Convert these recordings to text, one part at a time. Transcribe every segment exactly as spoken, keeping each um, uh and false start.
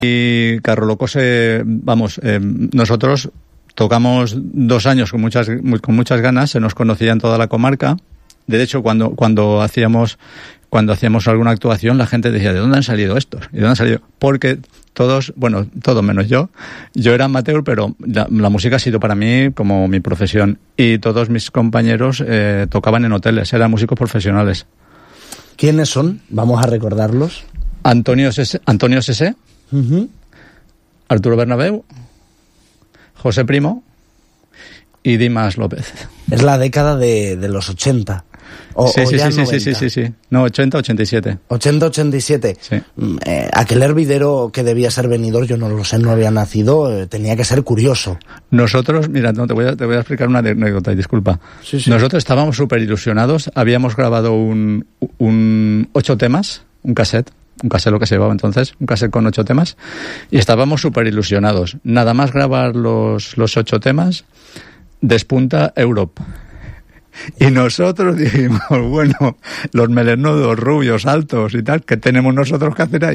y Carro Loco se, vamos, eh, nosotros tocamos dos años con muchas, con muchas ganas, se nos conocía en toda la comarca. De hecho, cuando, cuando hacíamos, cuando hacíamos alguna actuación, la gente decía, ¿de dónde han salido estos? ¿Y de dónde han salido? Porque todos, bueno, todos menos yo, yo era amateur, pero la, la música ha sido para mí como mi profesión. Y todos mis compañeros eh, tocaban en hoteles, eran músicos profesionales. ¿Quiénes son? Vamos a recordarlos. Antonio Sese, Antonio Sese, uh-huh. Arturo Bernabéu, José Primo y Dimas López. Es la década de, de los ochenta. O, sí, o sí, ya sí, sí, sí, sí, sí. No, ochenta, ochenta y siete. ochenta, ochenta y siete. Sí. Eh, aquel hervidero que debía ser venidor, yo no lo sé, no había nacido, eh, tenía que ser curioso. Nosotros, mira, no, te voy a, te voy a explicar una anécdota, y disculpa. Sí, sí. Nosotros estábamos súper ilusionados, habíamos grabado un, un ocho temas, un cassette, un cassette lo que se llevaba entonces, un cassette con ocho temas, y estábamos súper ilusionados. Nada más grabar los, los ocho temas, despunta Europe. Y nosotros dijimos, bueno, los melenudos, rubios, altos y tal, ¿qué tenemos nosotros que hacer ahí?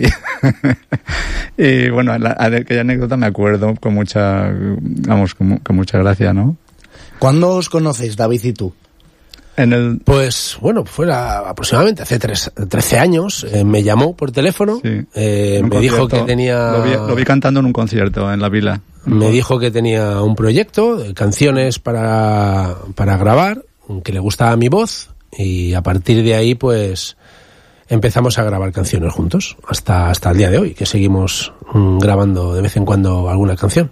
Y bueno, la, aquella anécdota me acuerdo con mucha, vamos, con, con mucha gracia, ¿no? ¿Cuándo os conocéis, David y tú? En el... Pues bueno, fuera aproximadamente hace tres, trece años, eh, me llamó por teléfono, sí, eh, me dijo que tenía... Lo vi, lo vi cantando en un concierto en la Vila. Me dijo que tenía un proyecto, de canciones para, para grabar, que le gustaba mi voz, y a partir de ahí pues empezamos a grabar canciones juntos hasta, hasta el día de hoy, que seguimos mm, grabando de vez en cuando alguna canción.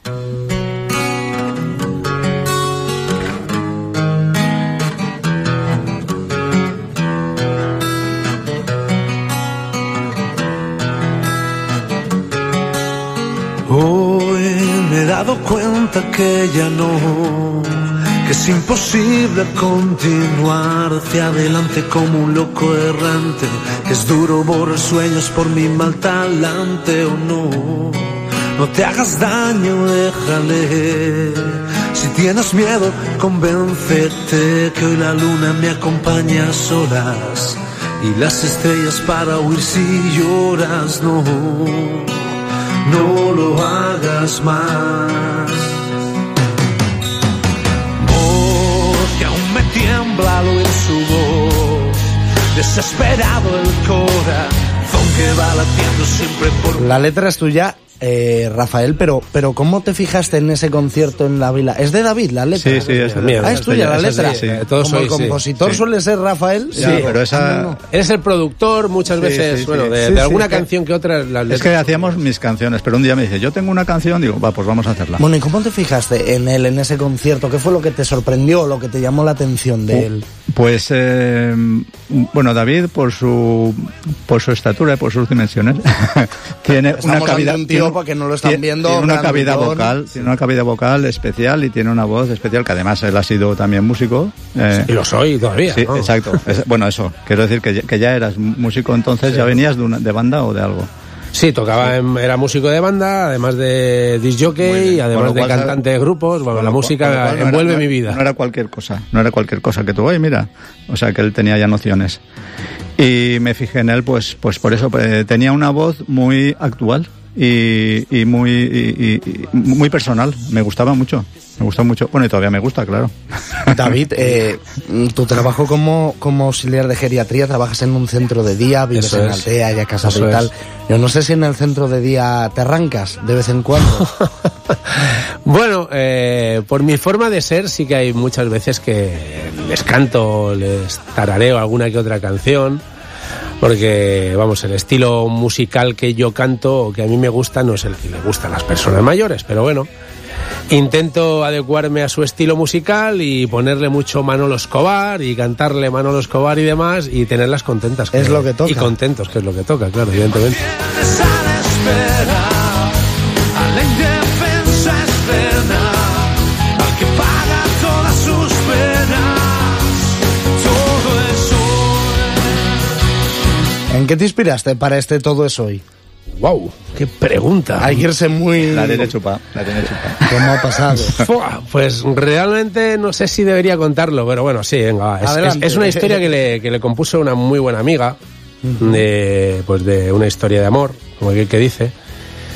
Hoy me he dado cuenta que ya no, que es imposible continuar hacia adelante como un loco errante, que es duro borrar sueños por mi mal talante o no. No te hagas daño, déjale. Si tienes miedo, convéncete que hoy la luna me acompaña a solas y las estrellas para huir si lloras. No, no lo hagas más. Que aún me tiembla al oír su voz, desesperado el corazón que va latiendo siempre por... La letra es tuya, eh, Rafael, pero pero ¿cómo te fijaste en ese concierto en la Vila? ¿Es de David la letra? Sí, sí, es mía. Ah, es tuya la letra. Sí, sí. Como soy, el compositor sí. suele ser Rafael. Sí, ya, pero esa... no, no. Eres el productor muchas sí, veces, sí, bueno, sí. de, Sí, de alguna sí, canción que otra. Las es que hacíamos mis canciones, pero un día me dice, yo tengo una canción, digo, va, pues vamos a hacerla. Bueno, ¿y cómo te fijaste en él, en ese concierto? ¿Qué fue lo que te sorprendió, lo que te llamó la atención de él? Pues, eh, bueno, David, por su por su estatura y por sus dimensiones, tiene Estamos una cavidad... ante un tío, para que no lo están tiene, viendo, tiene una grandotón. cavidad vocal, tiene una cavidad vocal especial y tiene una voz especial, que además él ha sido también músico. Eh, y lo soy todavía. Sí, ¿no? exacto. Es, bueno, eso, quiero decir que, que ya eras músico entonces, sí. ¿Ya venías de, una, de banda o de algo? Sí, tocaba, sí. En, era músico de banda, además de disc jockey, además de cantante de grupos. Bueno, la música no envuelve era, mi vida. No era cualquier cosa, no era cualquier cosa que tú, oye, mira, o sea, que él tenía ya nociones. Y me fijé en él, pues, pues por eso, pues, tenía una voz muy actual y, y muy, y, y, muy personal. Me gustaba mucho. Me gusta mucho. Bueno, y todavía me gusta, claro. David, eh, tu trabajo como, como auxiliar de geriatría, trabajas en un centro de día, vives Eso en es. Altea, ya casado y Eso tal. es. Yo no sé si en el centro de día te arrancas de vez en cuando. Bueno, eh, por mi forma de ser, sí que hay muchas veces que les canto, les tarareo alguna que otra canción. Porque, vamos, el estilo musical que yo canto o que a mí me gusta no es el que le gusta a las personas mayores, pero bueno, intento adecuarme a su estilo musical y ponerle mucho Manolo Escobar y cantarle Manolo Escobar y demás y tenerlas contentas. Es lo que toca. Y contentos, que es lo que toca, claro, evidentemente. ¿En qué te inspiraste para este Todo es Hoy? ¡Wow! ¡Qué pregunta! Hay que irse muy... La tiene chupa, la tiene chupa. ¿Cómo ha pasado? Pues realmente no sé si debería contarlo, pero bueno, sí, venga, va. Es, es, es una historia que le, que le compuso una muy buena amiga, uh-huh. de, pues de una historia de amor, como aquel que dice.